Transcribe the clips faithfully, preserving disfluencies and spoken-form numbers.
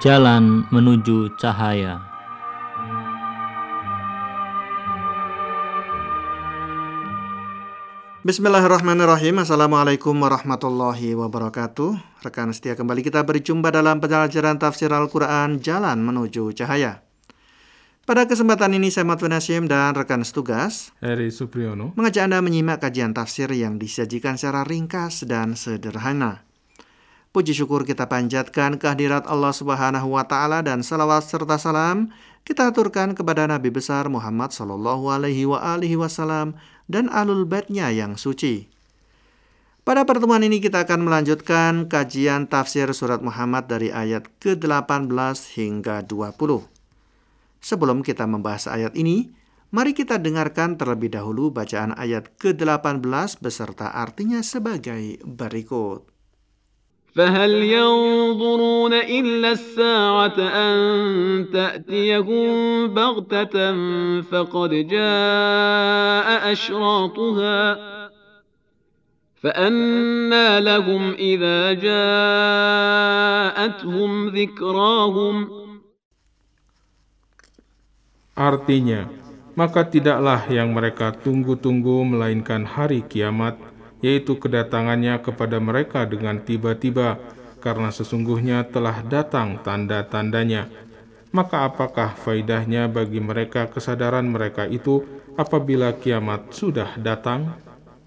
Jalan menuju cahaya. Bismillahirrahmanirrahim. Assalamualaikum warahmatullahi wabarakatuh. Rekan setia, kembali kita berjumpa dalam pelajaran tafsir Al-Quran Jalan Menuju Cahaya. Pada kesempatan ini saya Matwin Hasyim dan rekan setugas Heri Supriyono mengajak Anda menyimak kajian tafsir yang disajikan secara ringkas dan sederhana. Puji syukur kita panjatkan kehadirat Allah Subhanahu wa Ta'ala, dan salawat serta salam kita aturkan kepada Nabi besar Muhammad Sallallahu Alaihi wa alihi Wasallam dan ahlul baitnya yang suci. Pada pertemuan ini kita akan melanjutkan kajian tafsir surat Muhammad dari ayat ke delapan belas hingga dua puluh. Sebelum kita membahas ayat ini, mari kita dengarkan terlebih dahulu bacaan ayat ke delapan belas beserta artinya sebagai berikut. فهل ينظرون إلا الساعة أن تأتيهم بغتة فقد جاء أشراطها فأنى لهم إذا جاءتهم ذكراهم. Artinya, maka tidaklah yang mereka tunggu-tunggu melainkan hari kiamat, yaitu kedatangannya kepada mereka dengan tiba-tiba, karena sesungguhnya telah datang tanda-tandanya. Maka apakah faidahnya bagi mereka kesadaran mereka itu apabila kiamat sudah datang?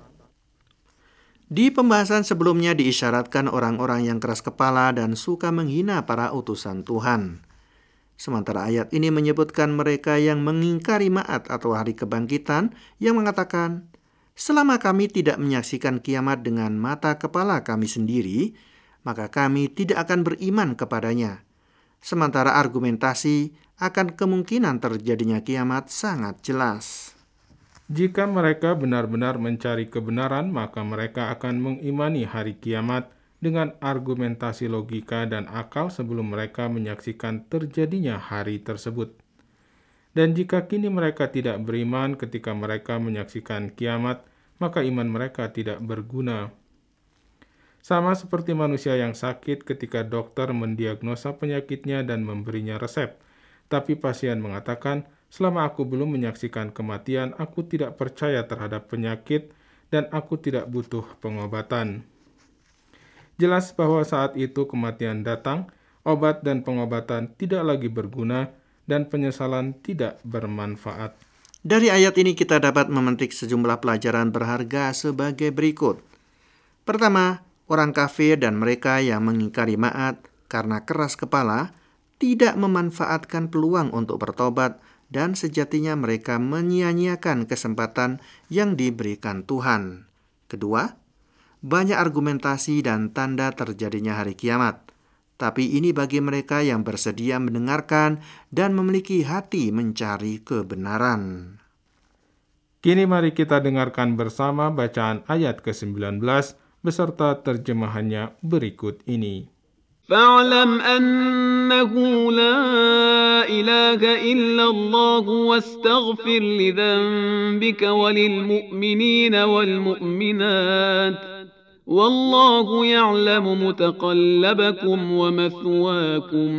Di pembahasan sebelumnya diisyaratkan orang-orang yang keras kepala dan suka menghina para utusan Tuhan. Sementara ayat ini menyebutkan mereka yang mengingkari ma'ad atau hari kebangkitan, yang mengatakan, selama kami tidak menyaksikan kiamat dengan mata kepala kami sendiri, maka kami tidak akan beriman kepadanya. Sementara argumentasi akan kemungkinan terjadinya kiamat sangat jelas. Jika mereka benar-benar mencari kebenaran, maka mereka akan mengimani hari kiamat dengan argumentasi logika dan akal sebelum mereka menyaksikan terjadinya hari tersebut. Dan jika kini mereka tidak beriman ketika mereka menyaksikan kiamat, maka iman mereka tidak berguna. Sama seperti manusia yang sakit ketika dokter mendiagnosa penyakitnya dan memberinya resep, tapi pasien mengatakan, selama aku belum menyaksikan kematian, aku tidak percaya terhadap penyakit dan aku tidak butuh pengobatan. Jelas bahwa saat itu kematian datang, obat dan pengobatan tidak lagi berguna, dan penyesalan tidak bermanfaat. Dari ayat ini kita dapat memetik sejumlah pelajaran berharga sebagai berikut. Pertama, orang kafir dan mereka yang mengingkari ma'ad karena keras kepala tidak memanfaatkan peluang untuk bertobat, dan sejatinya mereka menyia-nyiakan kesempatan yang diberikan Tuhan. Kedua, banyak argumentasi dan tanda terjadinya hari kiamat. Tapi ini bagi mereka yang bersedia mendengarkan dan memiliki hati mencari kebenaran. Kini mari kita dengarkan bersama bacaan ayat ke sembilan belas beserta terjemahannya berikut ini. فاعلم أنه لا إله إلا الله واستغفر لذنبك وللمؤمنين والمؤمنات والله يعلم متقلبكم ومثواكم.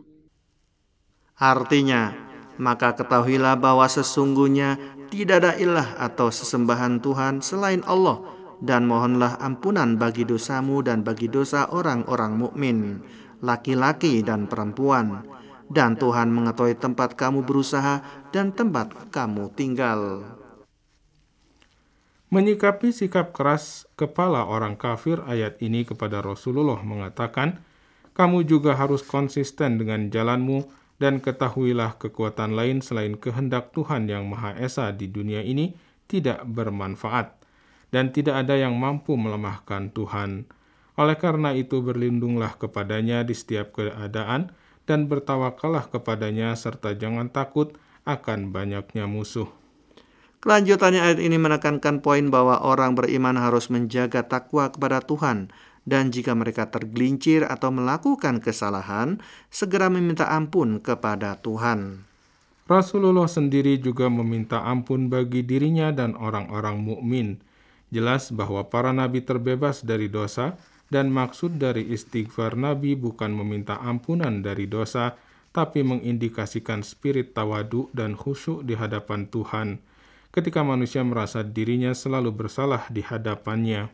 Artinya, maka ketahuilah bahwa sesungguhnya tidak ada ilah atau sesembahan Tuhan selain Allah, dan mohonlah ampunan bagi dosamu dan bagi dosa orang-orang mukmin, laki-laki dan perempuan, dan Tuhan mengetahui tempat kamu berusaha dan tempat kamu tinggal. Menyikapi sikap keras kepala orang kafir, ayat ini kepada Rasulullah mengatakan, kamu juga harus konsisten dengan jalanmu, dan ketahuilah kekuatan lain selain kehendak Tuhan yang Maha Esa di dunia ini tidak bermanfaat, dan tidak ada yang mampu melemahkan Tuhan. Oleh karena itu berlindunglah kepadanya di setiap keadaan, dan bertawakallah kepadanya, serta jangan takut akan banyaknya musuh. Kelanjutannya ayat ini menekankan poin bahwa orang beriman harus menjaga takwa kepada Tuhan, dan jika mereka tergelincir atau melakukan kesalahan, segera meminta ampun kepada Tuhan. Rasulullah sendiri juga meminta ampun bagi dirinya dan orang-orang mukmin. Jelas bahwa para nabi terbebas dari dosa, dan maksud dari istighfar Nabi bukan meminta ampunan dari dosa, tapi mengindikasikan spirit tawadu dan khusyuk di hadapan Tuhan, ketika manusia merasa dirinya selalu bersalah di hadapannya.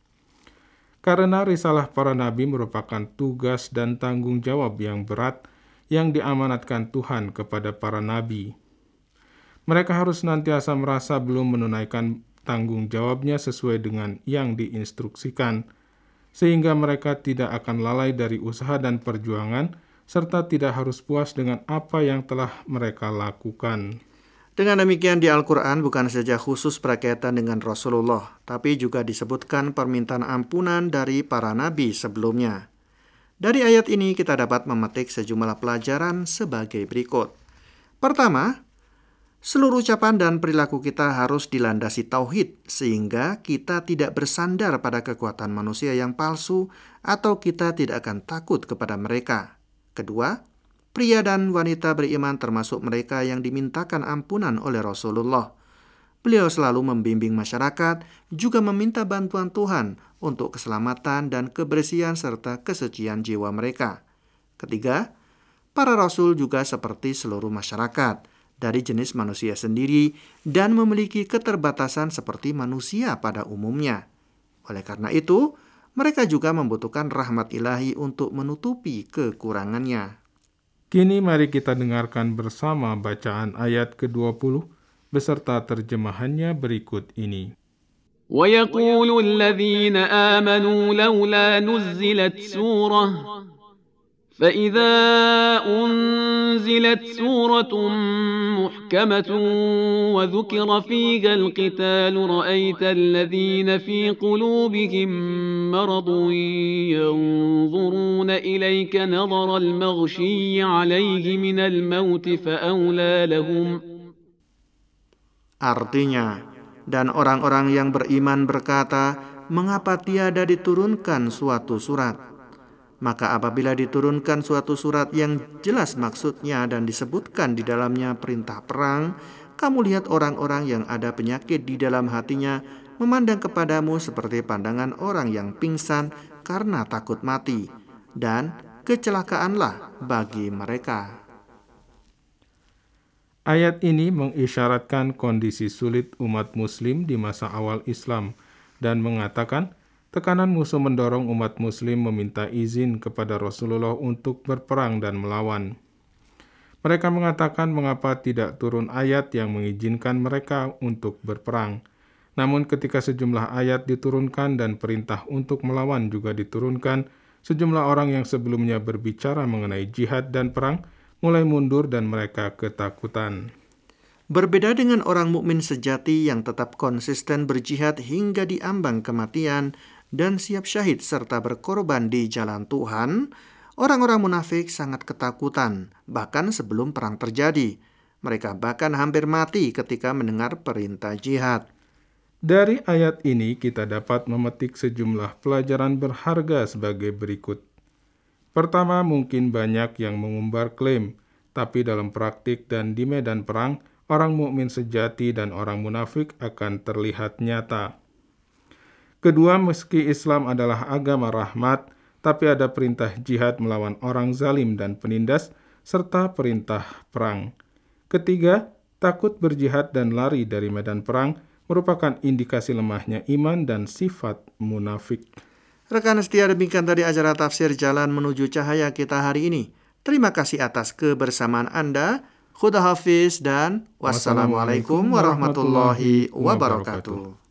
Karena risalah para nabi merupakan tugas dan tanggung jawab yang berat yang diamanatkan Tuhan kepada para nabi. Mereka harus senantiasa merasa belum menunaikan tanggung jawabnya sesuai dengan yang diinstruksikan, sehingga mereka tidak akan lalai dari usaha dan perjuangan, serta tidak harus puas dengan apa yang telah mereka lakukan. Dengan demikian di Al-Quran bukan saja khusus berkaitan dengan Rasulullah, tapi juga disebutkan permintaan ampunan dari para nabi sebelumnya. Dari ayat ini kita dapat memetik sejumlah pelajaran sebagai berikut. Pertama, seluruh ucapan dan perilaku kita harus dilandasi tauhid, sehingga kita tidak bersandar pada kekuatan manusia yang palsu atau kita tidak akan takut kepada mereka. Kedua, pria dan wanita beriman termasuk mereka yang dimintakan ampunan oleh Rasulullah. Beliau selalu membimbing masyarakat, juga meminta bantuan Tuhan untuk keselamatan dan kebersihan serta kesucian jiwa mereka. Ketiga, para rasul juga seperti seluruh masyarakat, dari jenis manusia sendiri dan memiliki keterbatasan seperti manusia pada umumnya. Oleh karena itu, mereka juga membutuhkan rahmat ilahi untuk menutupi kekurangannya. Kini mari kita dengarkan bersama bacaan ayat kedua puluh beserta terjemahannya berikut ini. وَيَقُولُ الَّذِينَ آمَنُوا لَوْلَا نُزِّلَتْ سُورَةٌ فَإِذَا أُنزِلَتْ سُورَةٌ مُحْكَمَةٌ وَذُكِرَ فِيهَا الْقِتَالُ رَأَيْتَ الَّذِينَ فِي قُلُوبِهِم مَّرَضٌ يَنظُرُونَ إِلَيْكَ نَظَرَ الْمَغْشِيِّ عَلَيْهِ مِنَ الْمَوْتِ فَأَوْلَىٰ لَهُمْ. Artinya, dan orang-orang yang beriman berkata, mengapa tiada diturunkan suatu surat? Maka apabila diturunkan suatu surat yang jelas maksudnya dan disebutkan di dalamnya perintah perang, kamu lihat orang-orang yang ada penyakit di dalam hatinya memandang kepadamu seperti pandangan orang yang pingsan karena takut mati, dan kecelakaanlah bagi mereka. Ayat ini mengisyaratkan kondisi sulit umat muslim di masa awal Islam dan mengatakan tekanan musuh mendorong umat muslim meminta izin kepada Rasulullah untuk berperang dan melawan. Mereka mengatakan mengapa tidak turun ayat yang mengizinkan mereka untuk berperang. Namun ketika sejumlah ayat diturunkan dan perintah untuk melawan juga diturunkan, sejumlah orang yang sebelumnya berbicara mengenai jihad dan perang mulai mundur dan mereka ketakutan. Berbeda dengan orang mukmin sejati yang tetap konsisten berjihad hingga di ambang kematian dan siap syahid serta berkorban di jalan Tuhan, orang-orang munafik sangat ketakutan bahkan sebelum perang terjadi. Mereka bahkan hampir mati ketika mendengar perintah jihad. Dari ayat ini kita dapat memetik sejumlah pelajaran berharga sebagai berikut. Pertama, mungkin banyak yang mengumbar klaim, tapi dalam praktik dan di medan perang, orang mukmin sejati dan orang munafik akan terlihat nyata. Kedua, meski Islam adalah agama rahmat, tapi ada perintah jihad melawan orang zalim dan penindas, serta perintah perang. Ketiga, takut berjihad dan lari dari medan perang merupakan indikasi lemahnya iman dan sifat munafik. Rekan setia, demikian tadi acara tafsir Jalan Menuju Cahaya kita hari ini. Terima kasih atas kebersamaan Anda. Khuda hafiz dan wassalamualaikum warahmatullahi wabarakatuh.